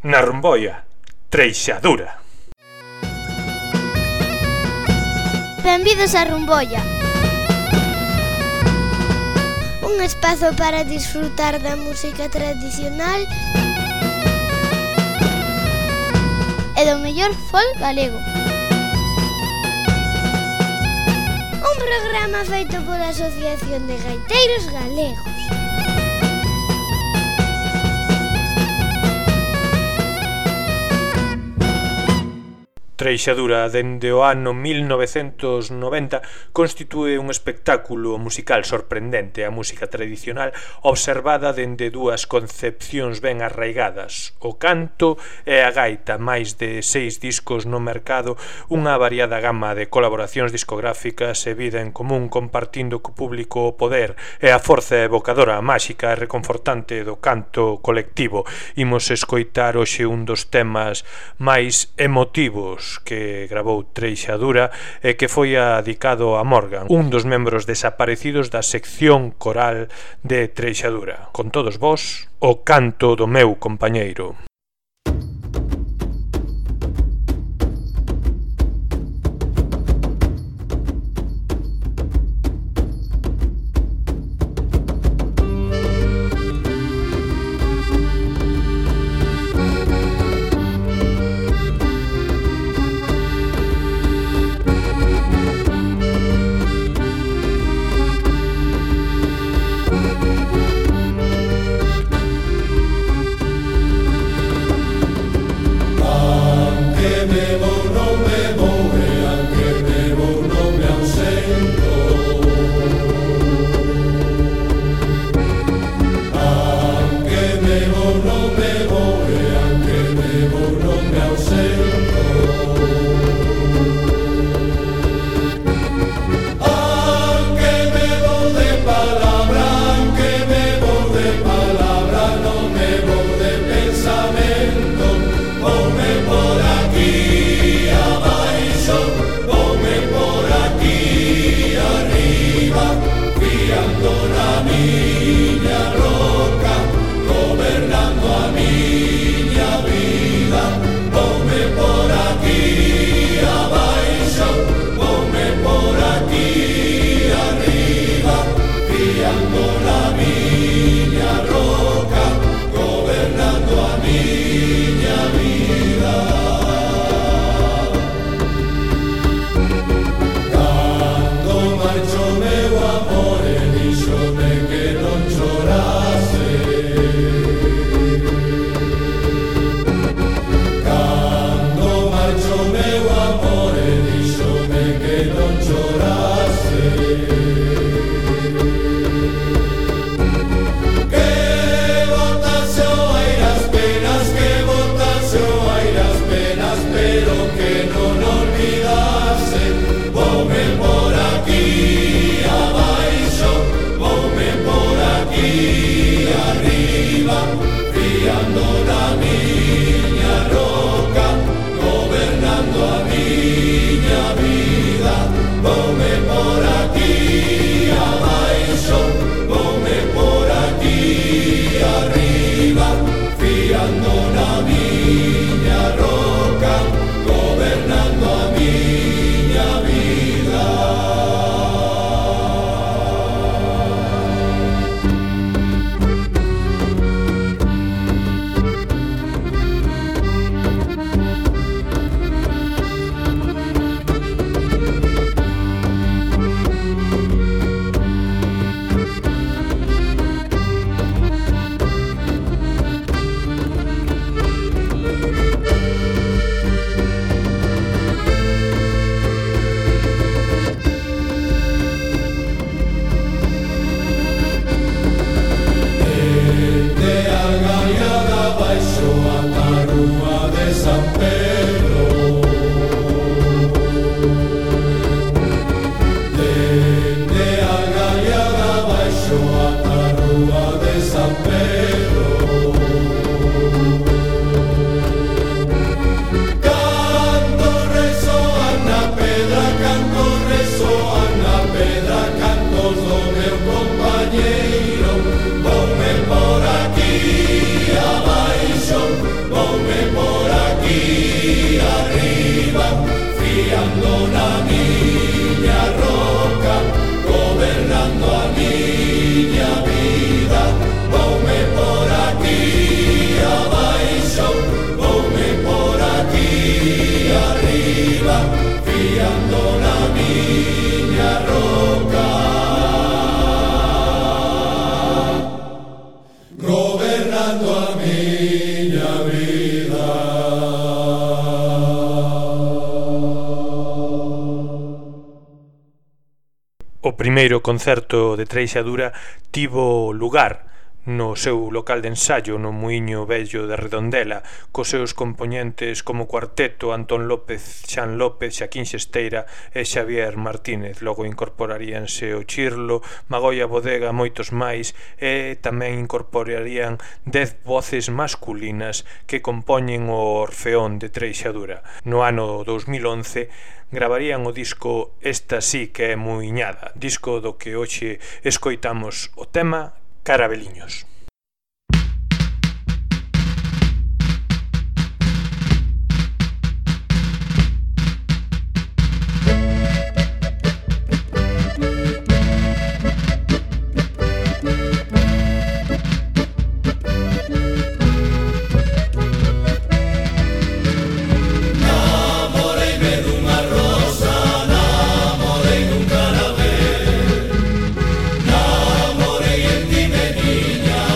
Na Rumboia, Treixadura. Benvidos a Rumboia, un espazo para disfrutar da música tradicional e do mellor folk galego. Un programa feito pola Asociación de Gaiteiros Galegos. Treixadura, dende o ano 1990, constitúe un espectáculo musical sorprendente, a música tradicional observada dende dúas concepcións ben arraigadas, o canto e a gaita, máis de 6 discos no mercado, unha variada gama de colaboracións discográficas e vida en común compartindo co público o poder e a forza evocadora, máxica e reconfortante do canto colectivo. Imos escoitar hoxe un dos temas máis emotivos que gravou Treixadura e que foi adicado a Morgan, un dos membros desaparecidos da sección coral de Treixadura. Con todos vós, o canto do meu compañeiro. primeiro concerto de Treixadura tivo lugar no seu local de ensaio no Muiño Vello de Redondela, cos seus compoñentes como cuarteto Antón López, Xan López, Xaquín Xesteira e Xavier Martínez. Logo incorporaríanse o Chirlo, Magoia Bodega, moitos máis, e tamén incorporarían 10 voces masculinas que compoñen o Orfeón de Treixadura. No ano 2011 gravarían o disco Esta sí que é muiñada, disco do que hoxe escoitamos o tema Carabeliños. Namorei en ti, menina.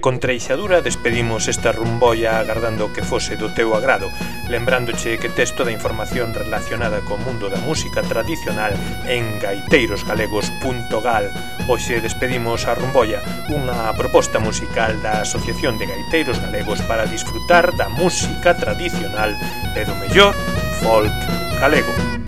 con treixadura despedimos esta rumboia agardando que fose do teu agrado, lembrándoche que tes toda a información relacionada co mundo da música tradicional en gaiteirosgalegos.gal. Hoxe despedimos a rumboia, unha proposta musical da Asociación de Gaiteiros Galegos para disfrutar da música tradicional e do mellor folk galego.